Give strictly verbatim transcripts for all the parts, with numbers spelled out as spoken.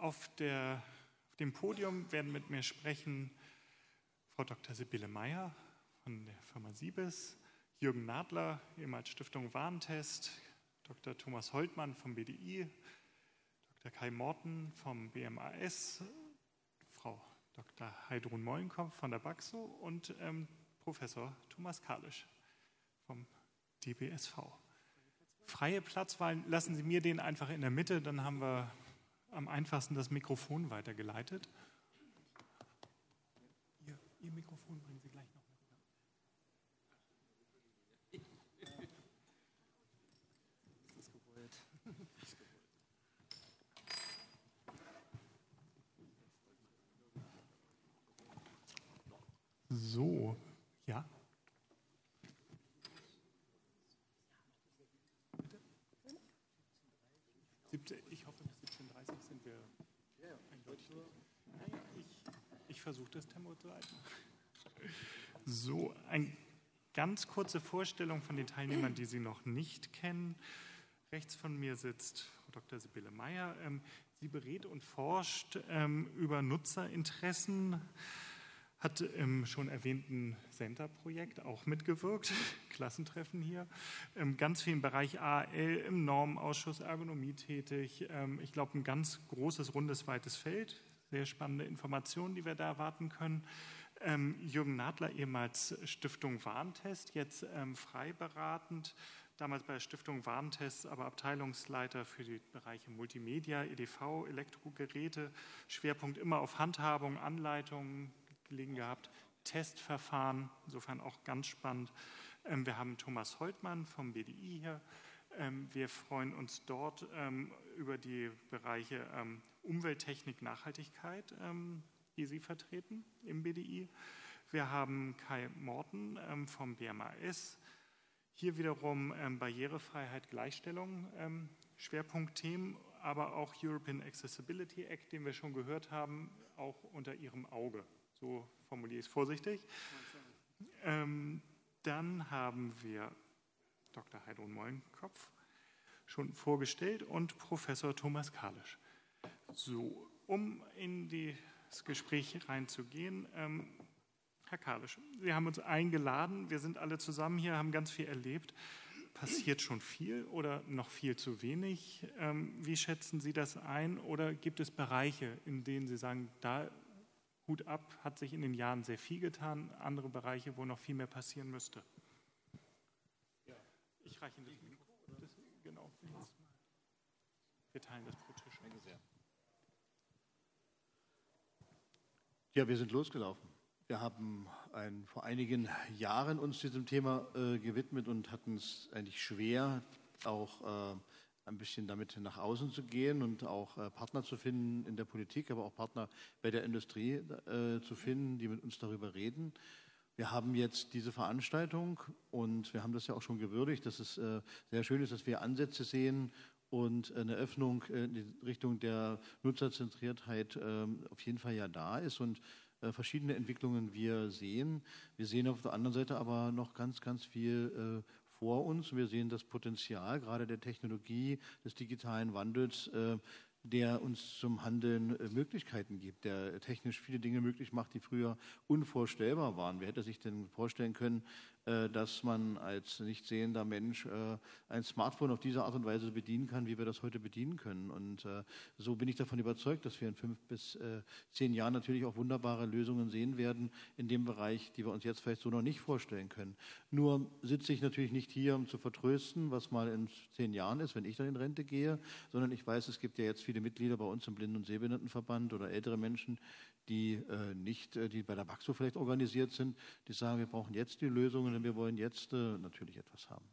Auf, der, auf dem Podium werden mit mir sprechen Frau Doktor Sibylle Meyer von der Firma Siebes, Jürgen Nadler, ehemals Stiftung Warentest, Doktor Thomas Holtmann vom B D I, Doktor Kai Morten vom B M A S, Frau Doktor Heidrun Mollenkopf von der Baxo und ähm, Professor Thomas Kalisch vom D B S V. Freie Platzwahlen, lassen Sie mir den einfach in der Mitte, dann haben wir am einfachsten das Mikrofon weitergeleitet. Ihr, Ihr Mikrofon bringen Sie gleich noch mit. So, ja. Ich hoffe, bis siebzehn Uhr dreißig sind wir eindeutig. Naja, ich, ich versuche das Tempo zu halten. So, eine ganz kurze Vorstellung von den Teilnehmern, die Sie noch nicht kennen. Rechts von mir sitzt Frau Doktor Sibylle Meyer. Sie berät und forscht über Nutzerinteressen, hat im schon erwähnten Center-Projekt auch mitgewirkt, Klassentreffen hier, im ganz vielen Bereich A L, im Normenausschuss, Ergonomie tätig. Ich glaube, ein ganz großes, rundes, weites Feld, sehr spannende Informationen, die wir da erwarten können. Jürgen Nadler, ehemals Stiftung Warentest, jetzt frei beratend, damals bei der Stiftung Warentest, aber Abteilungsleiter für die Bereiche Multimedia, E D V, Elektrogeräte, Schwerpunkt immer auf Handhabung, Anleitungen, gelegen gehabt, Testverfahren, insofern auch ganz spannend. Wir haben Thomas Holtmann vom B D I hier. Wir freuen uns dort über die Bereiche Umwelttechnik, Nachhaltigkeit, die Sie vertreten im B D I. Wir haben Kai Morten vom B M A S. Hier wiederum Barrierefreiheit, Gleichstellung, Schwerpunktthemen, aber auch European Accessibility Act, den wir schon gehört haben, auch unter Ihrem Auge. So formuliere ich es vorsichtig. Ähm, dann haben wir Doktor Heidrun Mollenkopf schon vorgestellt und Professor Thomas Kalisch. So, um in das Gespräch reinzugehen, ähm, Herr Kalisch, Sie haben uns eingeladen, wir sind alle zusammen hier, haben ganz viel erlebt. Passiert schon viel oder noch viel zu wenig? Ähm, wie schätzen Sie das ein? Oder gibt es Bereiche, in denen Sie sagen, da Hut ab, hat sich in den Jahren sehr viel getan, andere Bereiche, wo noch viel mehr passieren müsste? Ja. Ich reiche Ihnen das Mikro. Das, genau. Wir teilen das pro Tisch. Danke sehr. Ja, wir sind losgelaufen. Wir haben ein, vor einigen Jahren uns diesem Thema äh, gewidmet und hatten es eigentlich schwer, auch äh, ein bisschen damit nach außen zu gehen und auch äh, Partner zu finden in der Politik, aber auch Partner bei der Industrie äh, zu finden, die mit uns darüber reden. Wir haben jetzt diese Veranstaltung und wir haben das ja auch schon gewürdigt, dass es äh, sehr schön ist, dass wir Ansätze sehen und eine Öffnung in die Richtung der Nutzerzentriertheit äh, auf jeden Fall ja da ist und äh, verschiedene Entwicklungen wir sehen. Wir sehen auf der anderen Seite aber noch ganz, ganz viel äh, vor uns. Wir sehen das Potenzial gerade der Technologie, des digitalen Wandels, äh, der uns zum Handeln äh, Möglichkeiten gibt, der technisch viele Dinge möglich macht, die früher unvorstellbar waren. Wer hätte sich denn vorstellen können, äh, dass man als nicht sehender Mensch äh, ein Smartphone auf diese Art und Weise bedienen kann, wie wir das heute bedienen können. Und äh, so bin ich davon überzeugt, dass wir in fünf bis äh, zehn Jahren natürlich auch wunderbare Lösungen sehen werden in dem Bereich, die wir uns jetzt vielleicht so noch nicht vorstellen können. Nur sitze ich natürlich nicht hier, um zu vertrösten, was mal in zehn Jahren ist, wenn ich dann in Rente gehe, sondern ich weiß, es gibt ja jetzt viele Mitglieder bei uns im Blinden- und Sehbehindertenverband oder ältere Menschen, die äh, nicht, äh, die bei der Baxo vielleicht organisiert sind, die sagen, wir brauchen jetzt die Lösungen, denn wir wollen jetzt äh, natürlich etwas haben.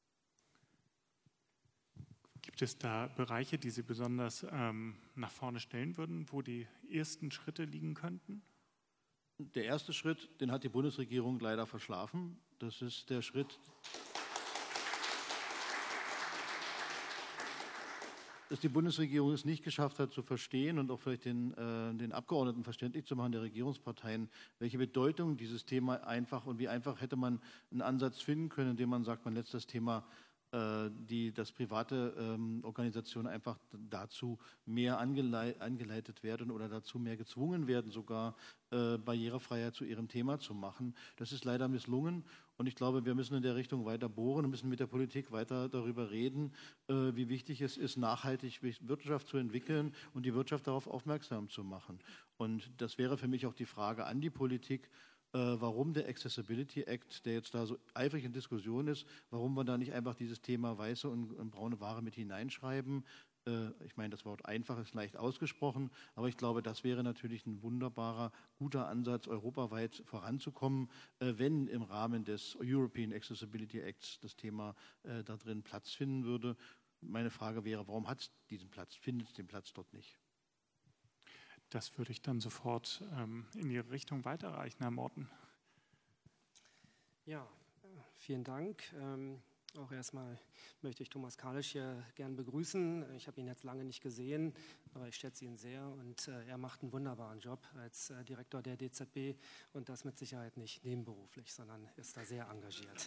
Gibt es da Bereiche, die Sie besonders ähm, nach vorne stellen würden, wo die ersten Schritte liegen könnten? Der erste Schritt, den hat die Bundesregierung leider verschlafen. Das ist der Schritt, dass die Bundesregierung es nicht geschafft hat zu verstehen und auch vielleicht den, äh, den Abgeordneten verständlich zu machen, der Regierungsparteien, welche Bedeutung dieses Thema einfach und wie einfach hätte man einen Ansatz finden können, indem man sagt, man lässt das Thema die, dass private ähm, Organisationen einfach dazu mehr angelei- angeleitet werden oder dazu mehr gezwungen werden, sogar äh, Barrierefreiheit zu ihrem Thema zu machen. Das ist leider misslungen und ich glaube, wir müssen in der Richtung weiter bohren und müssen mit der Politik weiter darüber reden, äh, wie wichtig es ist, nachhaltig Wirtschaft zu entwickeln und die Wirtschaft darauf aufmerksam zu machen. Und das wäre für mich auch die Frage an die Politik, warum der Accessibility Act, der jetzt da so eifrig in Diskussion ist, warum wir da nicht einfach dieses Thema weiße und, und braune Ware mit hineinschreiben. Äh, ich meine, das Wort einfach ist leicht ausgesprochen, aber ich glaube, das wäre natürlich ein wunderbarer, guter Ansatz, europaweit voranzukommen, äh, wenn im Rahmen des European Accessibility Acts das Thema äh, da drin Platz finden würde. Meine Frage wäre, warum hat es diesen Platz, findet es den Platz dort nicht? Das würde ich dann sofort ähm, in Ihre Richtung weiterreichen, Herr Morten. Ja, vielen Dank. Ähm, auch erstmal möchte ich Thomas Kalisch hier gern begrüßen. Ich habe ihn jetzt lange nicht gesehen, aber ich schätze ihn sehr und äh, er macht einen wunderbaren Job als äh, Direktor der D Z B und das mit Sicherheit nicht nebenberuflich, sondern ist da sehr engagiert.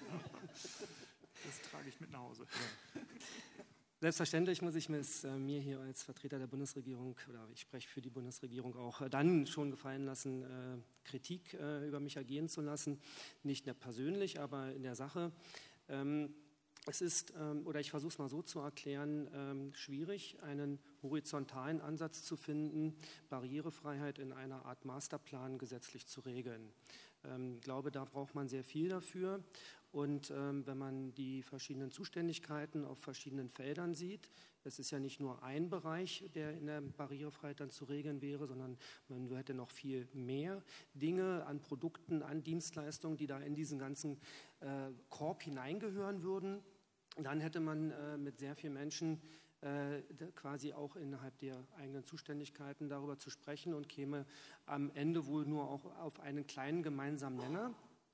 Das trage ich mit nach Hause. Ja. Selbstverständlich muss ich es äh, mir hier als Vertreter der Bundesregierung, oder ich spreche für die Bundesregierung auch, äh, dann schon gefallen lassen, äh, Kritik äh, über mich ergehen zu lassen. Nicht nur persönlich, aber in der Sache. Ähm, es ist, ähm, oder ich versuche es mal so zu erklären, ähm, schwierig, einen horizontalen Ansatz zu finden, Barrierefreiheit in einer Art Masterplan gesetzlich zu regeln. Ähm, ich glaube, da braucht man sehr viel dafür. Und ähm, wenn man die verschiedenen Zuständigkeiten auf verschiedenen Feldern sieht, es ist ja nicht nur ein Bereich, der in der Barrierefreiheit dann zu regeln wäre, sondern man hätte noch viel mehr Dinge an Produkten, an Dienstleistungen, die da in diesen ganzen äh, Korb hineingehören würden. Dann hätte man äh, mit sehr vielen Menschen äh, quasi auch innerhalb der eigenen Zuständigkeiten darüber zu sprechen und käme am Ende wohl nur auch auf einen kleinen gemeinsamen Nenner.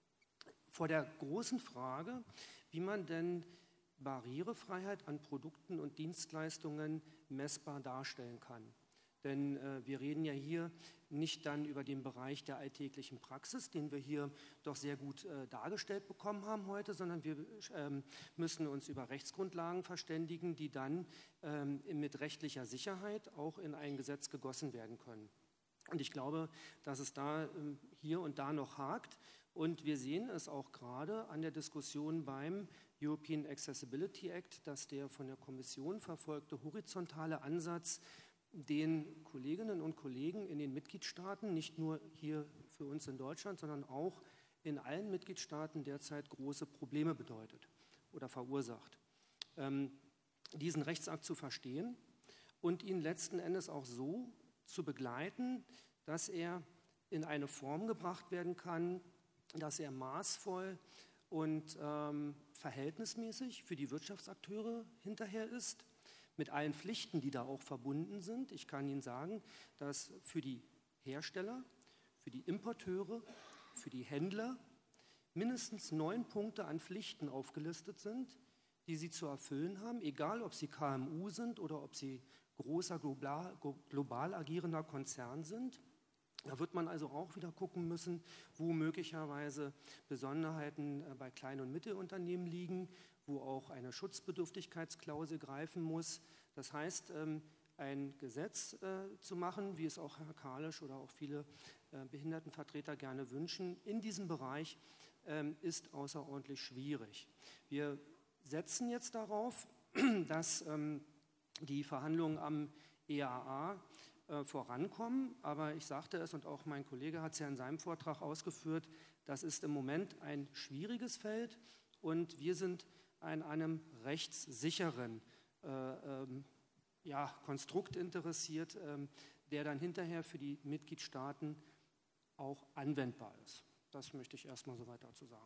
Vor der großen Frage, wie man denn Barrierefreiheit an Produkten und Dienstleistungen messbar darstellen kann. Denn äh, wir reden ja hier nicht dann über den Bereich der alltäglichen Praxis, den wir hier doch sehr gut äh, dargestellt bekommen haben heute, sondern wir ähm, müssen uns über Rechtsgrundlagen verständigen, die dann ähm, mit rechtlicher Sicherheit auch in ein Gesetz gegossen werden können. Und ich glaube, dass es da ähm, hier und da noch hakt. Und wir sehen es auch gerade an der Diskussion beim European Accessibility Act, dass der von der Kommission verfolgte horizontale Ansatz den Kolleginnen und Kollegen in den Mitgliedstaaten, nicht nur hier für uns in Deutschland, sondern auch in allen Mitgliedstaaten derzeit große Probleme bedeutet oder verursacht. Ähm, diesen Rechtsakt zu verstehen und ihn letzten Endes auch so zu begleiten, dass er in eine Form gebracht werden kann, dass er maßvoll und ähm, verhältnismäßig für die Wirtschaftsakteure hinterher ist, mit allen Pflichten, die da auch verbunden sind. Ich kann Ihnen sagen, dass für die Hersteller, für die Importeure, für die Händler mindestens neun Punkte an Pflichten aufgelistet sind, die sie zu erfüllen haben, egal ob sie K M U sind oder ob sie großer global, global agierender Konzern sind. Da wird man also auch wieder gucken müssen, wo möglicherweise Besonderheiten bei Klein- und Mittelunternehmen liegen, wo auch eine Schutzbedürftigkeitsklausel greifen muss. Das heißt, ein Gesetz zu machen, wie es auch Herr Kalisch oder auch viele Behindertenvertreter gerne wünschen, in diesem Bereich ist außerordentlich schwierig. Wir setzen jetzt darauf, dass die Verhandlungen am E A A vorankommen, aber ich sagte es und auch mein Kollege hat es ja in seinem Vortrag ausgeführt, das ist im Moment ein schwieriges Feld und wir sind an einem rechtssicheren äh, ähm, ja, Konstrukt interessiert, ähm, der dann hinterher für die Mitgliedstaaten auch anwendbar ist. Das möchte ich erstmal soweit dazu sagen.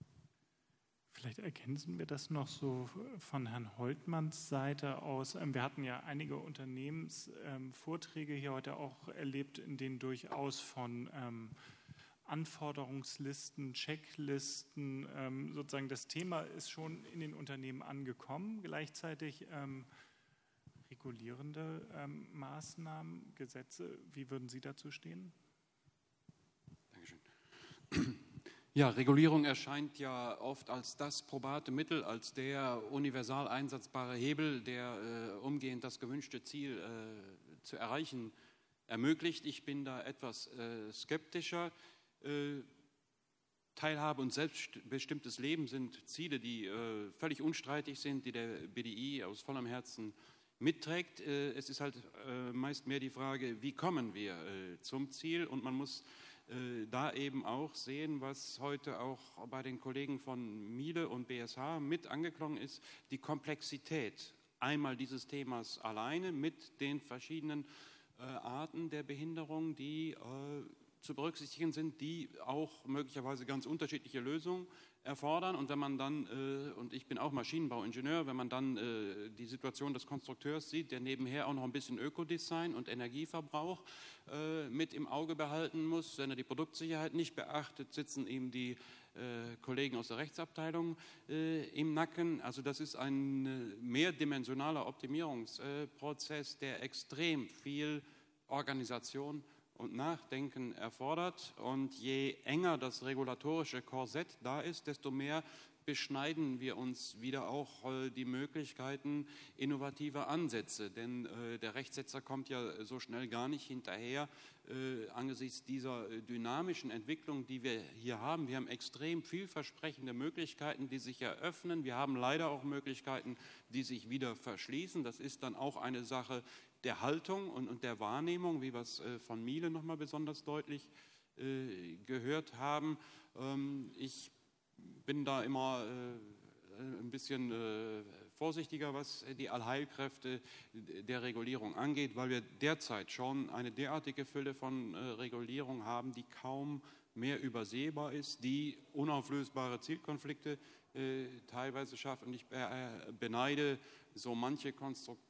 Vielleicht ergänzen wir das noch so von Herrn Holtmanns Seite aus. Wir hatten ja einige Unternehmensvorträge hier heute auch erlebt, in denen durchaus von ähm, Anforderungslisten, Checklisten, ähm, sozusagen das Thema ist schon in den Unternehmen angekommen. Gleichzeitig ähm, regulierende ähm, Maßnahmen, Gesetze. Wie würden Sie dazu stehen? Dankeschön. Ja, Regulierung erscheint ja oft als das probate Mittel, als der universal einsetzbare Hebel, der äh, umgehend das gewünschte Ziel äh, zu erreichen ermöglicht. Ich bin da etwas äh, skeptischer. Äh, Teilhabe und selbstbestimmtes Leben sind Ziele, die äh, völlig unstreitig sind, die der B D I aus vollem Herzen mitträgt. Äh, es ist halt äh, meist mehr die Frage, wie kommen wir äh, zum Ziel? Und man muss äh, da eben auch sehen, was heute auch bei den Kollegen von Miele und B S H mit angeklungen ist, die Komplexität einmal dieses Themas alleine mit den verschiedenen äh, Arten der Behinderung, die äh, zu berücksichtigen sind, die auch möglicherweise ganz unterschiedliche Lösungen erfordern. Und wenn man dann, äh, und ich bin auch Maschinenbauingenieur, wenn man dann äh, die Situation des Konstrukteurs sieht, der nebenher auch noch ein bisschen Ökodesign und Energieverbrauch äh, mit im Auge behalten muss, wenn er die Produktsicherheit nicht beachtet, sitzen ihm die äh, Kollegen aus der Rechtsabteilung äh, im Nacken. Also das ist ein äh, mehrdimensionaler Optimierungsprozess, der extrem viel Organisation und Nachdenken erfordert. Und je enger das regulatorische Korsett da ist, desto mehr beschneiden wir uns wieder auch äh, die Möglichkeiten innovativer Ansätze. Denn äh, der Rechtsetzer kommt ja so schnell gar nicht hinterher äh, angesichts dieser dynamischen Entwicklung, die wir hier haben. Wir haben extrem vielversprechende Möglichkeiten, die sich eröffnen. Wir haben leider auch Möglichkeiten, die sich wieder verschließen. Das ist dann auch eine Sache der Haltung und, und der Wahrnehmung, wie wir es äh, von Miele nochmal besonders deutlich äh, gehört haben. Ähm, ich bin da immer äh, ein bisschen äh, vorsichtiger, was die Allheilkräfte der Regulierung angeht, weil wir derzeit schon eine derartige Fülle von äh, Regulierung haben, die kaum mehr übersehbar ist, die unauflösbare Zielkonflikte äh, teilweise schafft. Und ich äh, beneide so manche Konstruktionen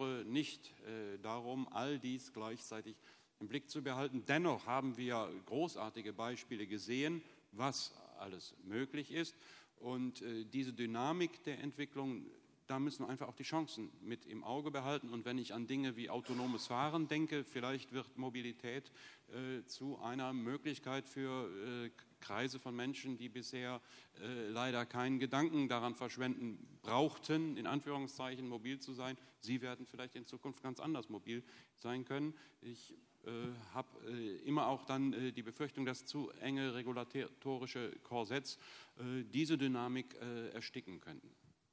nicht äh, darum, all dies gleichzeitig im Blick zu behalten. Dennoch haben wir großartige Beispiele gesehen, was alles möglich ist. Und äh, diese Dynamik der Entwicklung, da müssen wir einfach auch die Chancen mit im Auge behalten. Und wenn ich an Dinge wie autonomes Fahren denke, vielleicht wird Mobilität äh, zu einer Möglichkeit für äh, Kreise von Menschen, die bisher äh, leider keinen Gedanken daran verschwenden brauchten, in Anführungszeichen mobil zu sein. Sie werden vielleicht in Zukunft ganz anders mobil sein können. Ich äh, habe äh, immer auch dann äh, die Befürchtung, dass zu enge regulatorische Korsetts äh, diese Dynamik äh, ersticken könnten.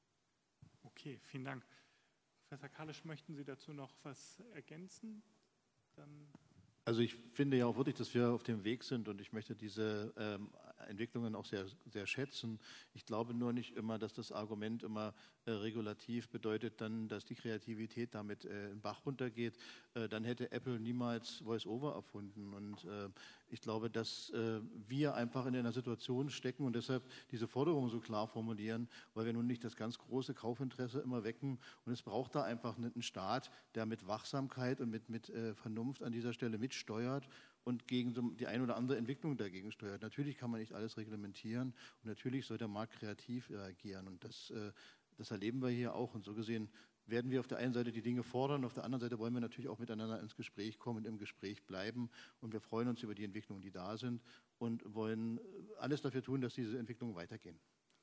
Okay, vielen Dank. Professor Kalisch, möchten Sie dazu noch was ergänzen? Dann Also ich finde ja auch wirklich, dass wir auf dem Weg sind und ich möchte diese ähm, Entwicklungen auch sehr, sehr schätzen. Ich glaube nur nicht immer, dass das Argument immer äh, regulativ bedeutet, dann, dass die Kreativität damit äh, in den Bach runtergeht. Äh, dann hätte Apple niemals Voice-over erfunden. Und äh, ich glaube, dass äh, wir einfach in einer Situation stecken und deshalb diese Forderungen so klar formulieren, weil wir nun nicht das ganz große Kaufinteresse immer wecken. Und es braucht da einfach einen Staat, der mit Wachsamkeit und mit, mit äh, Vernunft an dieser Stelle mitsteuert und gegen so die ein oder andere Entwicklung dagegen steuert. Natürlich kann man nicht alles reglementieren und natürlich soll der Markt kreativ reagieren. Und das, äh, das erleben wir hier auch. Und so gesehen werden wir auf der einen Seite die Dinge fordern, auf der anderen Seite wollen wir natürlich auch miteinander ins Gespräch kommen und im Gespräch bleiben. Und wir freuen uns über die Entwicklungen, die da sind und wollen alles dafür tun, dass diese Entwicklungen weitergehen.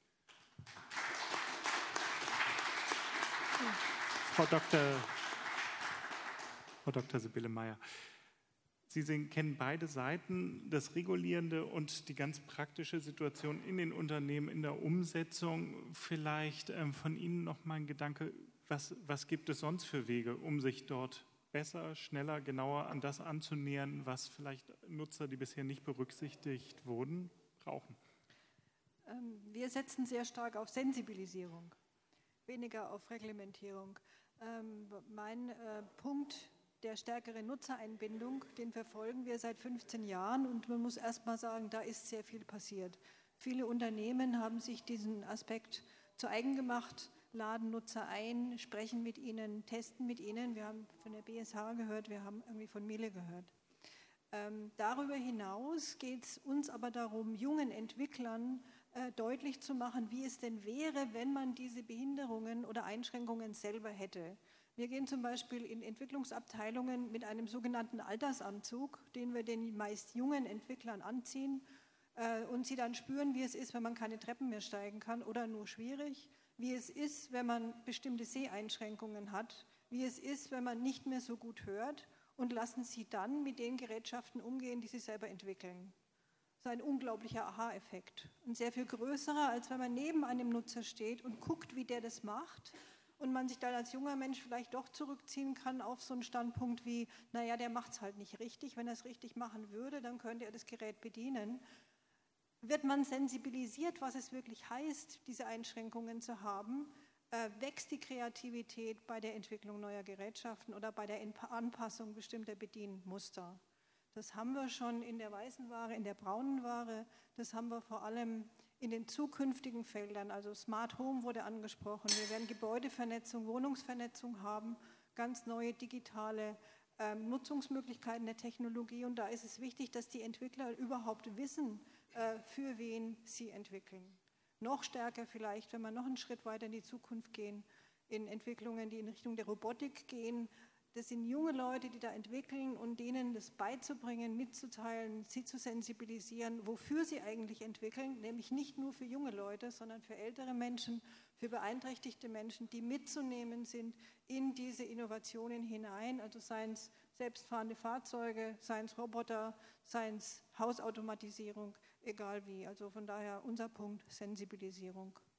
Frau Doktor Frau Doktor Sibylle Meyer, Sie sehen, kennen beide Seiten, das Regulierende und die ganz praktische Situation in den Unternehmen, in der Umsetzung. Vielleicht ähm, von Ihnen noch mal ein Gedanke, was, was gibt es sonst für Wege, um sich dort besser, schneller, genauer an das anzunähern, was vielleicht Nutzer, die bisher nicht berücksichtigt wurden, brauchen? Ähm, wir setzen sehr stark auf Sensibilisierung, weniger auf Reglementierung. Ähm, mein äh, Punkt der stärkeren Nutzereinbindung, den verfolgen wir seit fünfzehn Jahren und man muss erst mal sagen, da ist sehr viel passiert. Viele Unternehmen haben sich diesen Aspekt zu eigen gemacht, laden Nutzer ein, sprechen mit ihnen, testen mit ihnen. Wir haben von der B S H gehört, wir haben irgendwie von Miele gehört. Ähm, darüber hinaus geht es uns aber darum, jungen Entwicklern äh, deutlich zu machen, wie es denn wäre, wenn man diese Behinderungen oder Einschränkungen selber hätte. Wir gehen zum Beispiel in Entwicklungsabteilungen mit einem sogenannten Altersanzug, den wir den meist jungen Entwicklern anziehen. äh, und sie dann spüren, wie es ist, wenn man keine Treppen mehr steigen kann oder nur schwierig, wie es ist, wenn man bestimmte Seheinschränkungen hat, wie es ist, wenn man nicht mehr so gut hört und lassen sie dann mit den Gerätschaften umgehen, die sie selber entwickeln. Das ist ein unglaublicher Aha-Effekt. Ein sehr viel größerer, als wenn man neben einem Nutzer steht und guckt, wie der das macht und man sich dann als junger Mensch vielleicht doch zurückziehen kann auf so einen Standpunkt wie, naja, der macht es halt nicht richtig. Wenn er es richtig machen würde, dann könnte er das Gerät bedienen. Wird man sensibilisiert, was es wirklich heißt, diese Einschränkungen zu haben, äh, wächst die Kreativität bei der Entwicklung neuer Gerätschaften oder bei der Anpassung bestimmter Bedienmuster. Das haben wir schon in der weißen Ware, in der braunen Ware. Das haben wir vor allem in den zukünftigen Feldern. Also Smart Home wurde angesprochen. Wir werden Gebäudevernetzung, Wohnungsvernetzung haben, ganz neue digitale ähm, Nutzungsmöglichkeiten der Technologie. Und da ist es wichtig, dass die Entwickler überhaupt wissen, äh, für wen sie entwickeln. Noch stärker vielleicht, wenn wir noch einen Schritt weiter in die Zukunft gehen, in Entwicklungen, die in Richtung der Robotik gehen. Das sind junge Leute, die da entwickeln und denen das beizubringen, mitzuteilen, sie zu sensibilisieren, wofür sie eigentlich entwickeln, nämlich nicht nur für junge Leute, sondern für ältere Menschen, für beeinträchtigte Menschen, die mitzunehmen sind in diese Innovationen hinein, also seien es selbstfahrende Fahrzeuge, seien es Roboter, seien es Hausautomatisierung, egal wie. Also von daher unser Punkt Sensibilisierung.